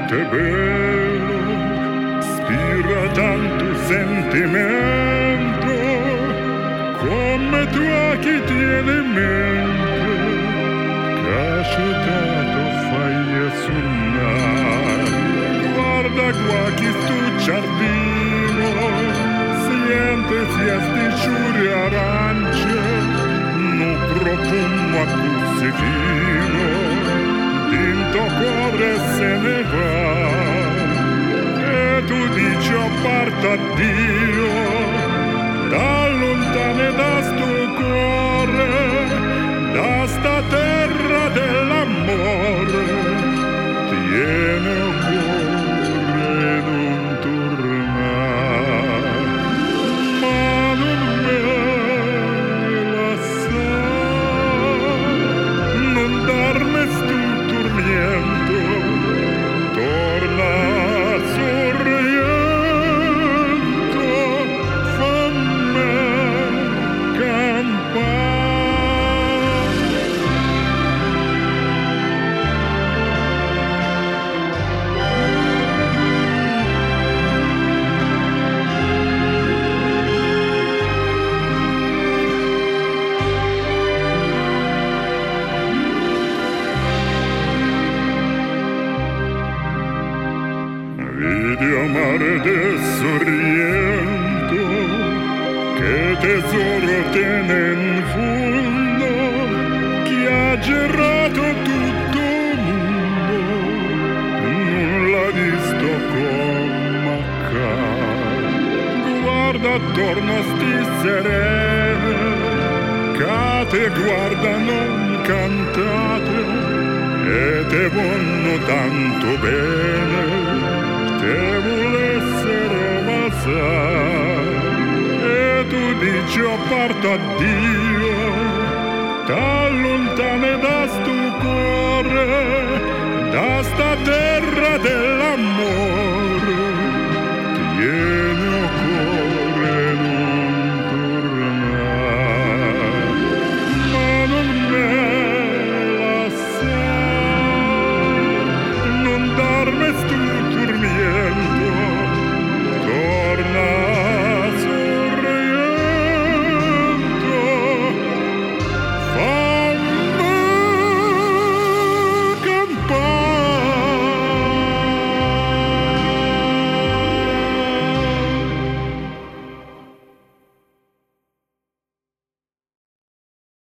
talmente bello, spira tanto sentimento, come tu a chi tiene in mente, cascetato fai e suonare. Guarda qua chi stu giardino, siente sti ciuri arance, no profumo a così fino, dinto cuore se ne va. E tu dici oh parto a Dio, da lontane da sto cuore, da sta terra dell'amore, tiene il cuore non tornare, ma non me lasciare, non darmi sto tormento, torna sorriento, fammi campare. Video mare del sorriento, che tesoro tiene in fondo, chi ha girato tutto il mondo, non l'ha visto come accade. Guarda attorno a sti serene, che te guardano incantate, e te vanno tanto bene, te volessero ammazzare. E tu dici oh parto a Dio, t'allontane da sto cuore, da sta terra dell'amore.